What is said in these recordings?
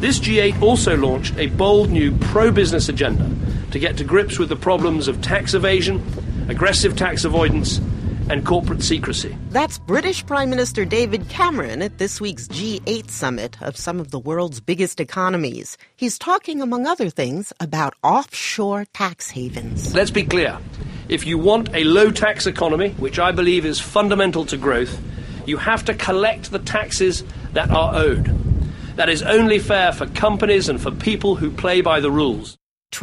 This G8 also launched a bold new pro-business agenda to get to grips with the problems of tax evasion, aggressive tax avoidance, and corporate secrecy. That's British Prime Minister David Cameron at this week's G8 summit of some of the world's biggest economies. He's talking, among other things, about offshore tax havens. Let's be clear. If you want a low-tax economy, which I believe is fundamental to growth, you have to collect the taxes that are owed. That is only fair for companies and for people who play by the rules.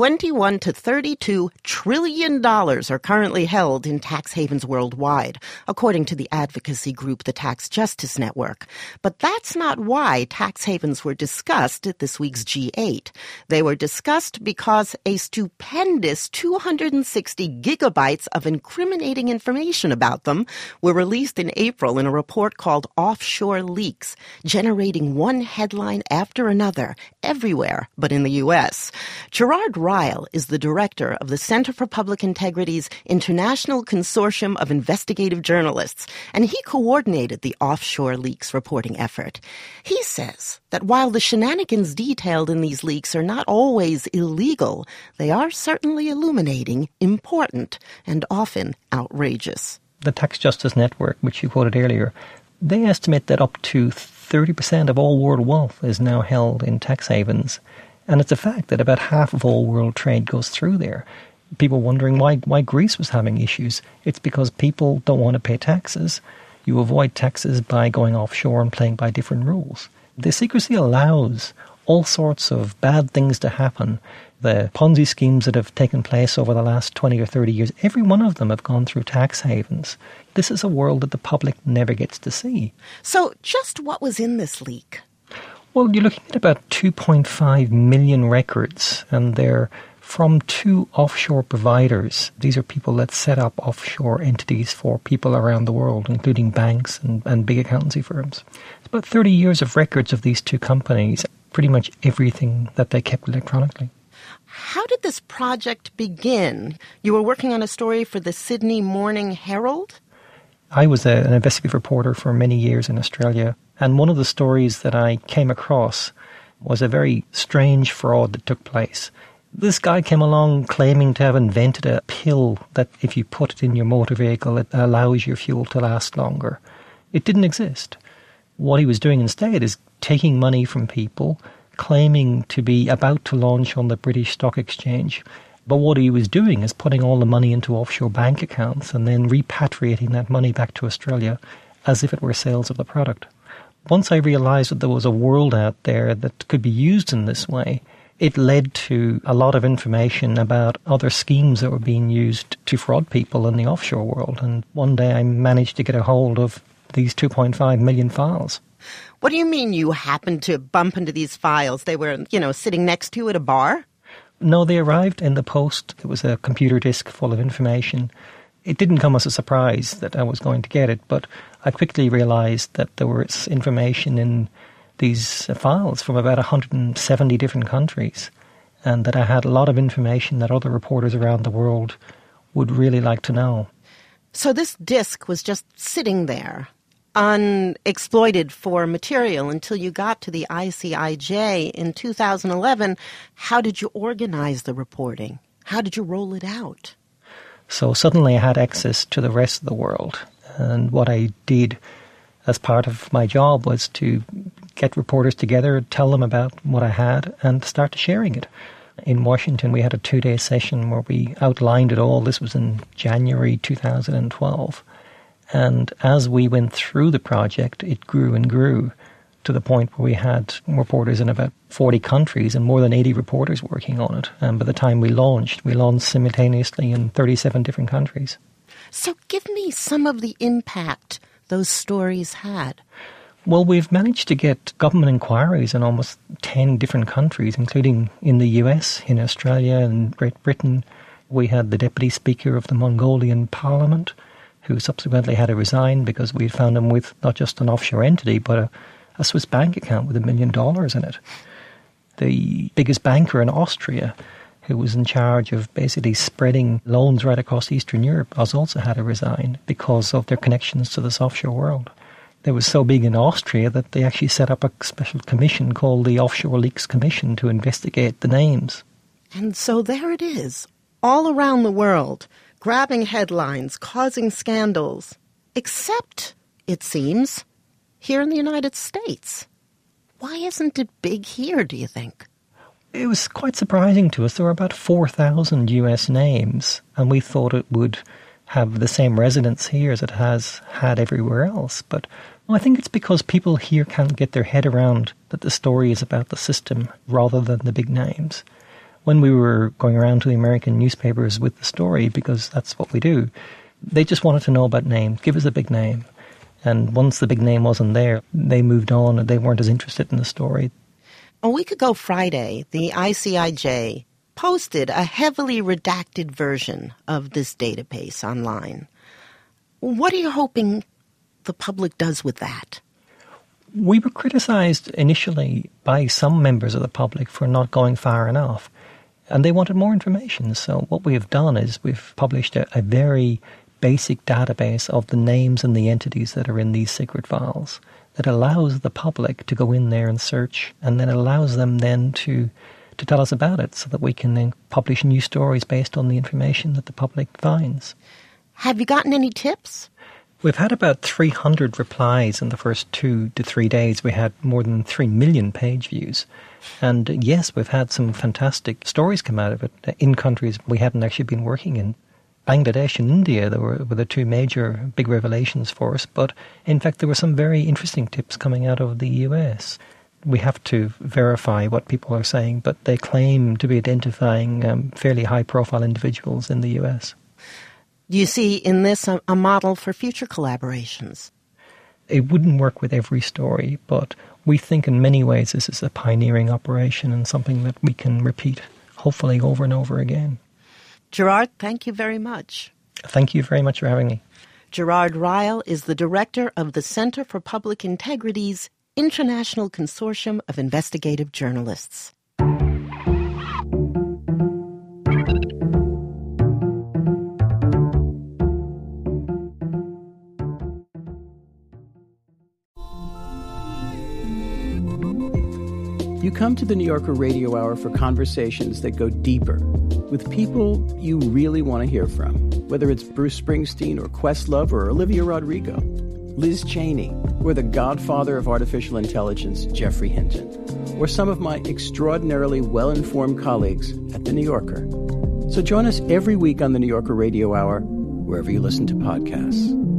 $21 to $32 trillion are currently held in tax havens worldwide, according to the advocacy group the Tax Justice Network. But that's not why tax havens were discussed at this week's G8. They were discussed because a stupendous 260 gigabytes of incriminating information about them were released in April in a report called Offshore Leaks, generating one headline after another everywhere but in the U.S. Gerard Ryle is the director of the Center for Public Integrity's International Consortium of Investigative Journalists, and he coordinated the Offshore Leaks reporting effort. He says that while the shenanigans detailed in these leaks are not always illegal, they are certainly illuminating, important, and often outrageous. The Tax Justice Network, which you quoted earlier, they estimate that up to 30% of all world wealth is now held in tax havens. And it's a fact that about half of all world trade goes through there. People wondering why Greece was having issues. It's because people don't want to pay taxes. You avoid taxes by going offshore and playing by different rules. The secrecy allows all sorts of bad things to happen. The Ponzi schemes that have taken place over the last 20 or 30 years, every one of them have gone through tax havens. This is a world that the public never gets to see. So just what was in this leak? Well, you're looking at about 2.5 million records, and they're from two offshore providers. These are people that set up offshore entities for people around the world, including banks and big accountancy firms. It's about 30 years of records of these two companies, pretty much everything that they kept electronically. How did this project begin? You were working on a story for the Sydney Morning Herald? I was an investigative reporter for many years in Australia, and one of the stories that I came across was a very strange fraud that took place. This guy came along claiming to have invented a pill that if you put it in your motor vehicle, it allows your fuel to last longer. It didn't exist. What he was doing instead is taking money from people, claiming to be about to launch on the British Stock Exchange. But what he was doing is putting all the money into offshore bank accounts and then repatriating that money back to Australia as if it were sales of the product. Once I realised that there was a world out there that could be used in this way, it led to a lot of information about other schemes that were being used to fraud people in the offshore world. And one day I managed to get a hold of these 2.5 million files. What do you mean you happened to bump into these files? They were, sitting next to you at a bar? No, they arrived in the post. It was a computer disk full of information. It didn't come as a surprise that I was going to get it, but I quickly realised that there was information in these files from about 170 different countries, and that I had a lot of information that other reporters around the world would really like to know. So this disk was just sitting there, unexploited for material until you got to the ICIJ in 2011. How did you organize the reporting? How did you roll it out? So suddenly I had access to the rest of the world. And what I did as part of my job was to get reporters together, tell them about what I had, and start sharing it. In Washington, we had a 2-day session where we outlined it all. This was in January 2012. And as we went through the project, it grew and grew to the point where we had reporters in about 40 countries and more than 80 reporters working on it. And by the time we launched simultaneously in 37 different countries. So give me some of the impact those stories had. Well, we've managed to get government inquiries in almost 10 different countries, including in the US, in Australia and Great Britain. We had the Deputy Speaker of the Mongolian Parliament, who subsequently had to resign because we found him with not just an offshore entity, but a Swiss bank account with $1 million in it. The biggest banker in Austria, who was in charge of basically spreading loans right across Eastern Europe, has also had to resign because of their connections to this offshore world. It was so big in Austria that they actually set up a special commission called the Offshore Leaks Commission to investigate the names. And so there it is, all around the world, grabbing headlines, causing scandals. Except, it seems, here in the United States. Why isn't it big here, do you think? It was quite surprising to us. There were about 4,000 US names, and we thought it would have the same resonance here as it has had everywhere else. But I think it's because people here can't get their head around that the story is about the system rather than the big names. When we were going around to the American newspapers with the story, because that's what we do, they just wanted to know about names. Give us a big name. And once the big name wasn't there, they moved on and they weren't as interested in the story. A week ago Friday, the ICIJ posted a heavily redacted version of this database online. What are you hoping the public does with that? We were criticised initially by some members of the public for not going far enough, and they wanted more information. So what we have done is we've published a very basic database of the names and the entities that are in these secret files that allows the public to go in there and search, and then allows them then to tell us about it so that we can then publish new stories based on the information that the public finds. Have you gotten any tips? We've had about 300 replies in the first 2 to 3 days. We had more than 3 million page views. And yes, we've had some fantastic stories come out of it in countries we hadn't actually been working in. Bangladesh and India were the two major big revelations for us. But in fact, there were some very interesting tips coming out of the US. We have to verify what people are saying, but they claim to be identifying fairly high-profile individuals in the US. Do you see in this a model for future collaborations? It wouldn't work with every story, but we think in many ways this is a pioneering operation and something that we can repeat, hopefully over and over again. Gerard, thank you very much. Thank you very much for having me. Gerard Ryle is the director of the Center for Public Integrity's International Consortium of Investigative Journalists. You come to the New Yorker Radio Hour for conversations that go deeper with people you really want to hear from, whether it's Bruce Springsteen or Questlove or Olivia Rodrigo, Liz Cheney, or the godfather of artificial intelligence, Geoffrey Hinton, or some of my extraordinarily well-informed colleagues at The New Yorker. So join us every week on the New Yorker Radio Hour, wherever you listen to podcasts.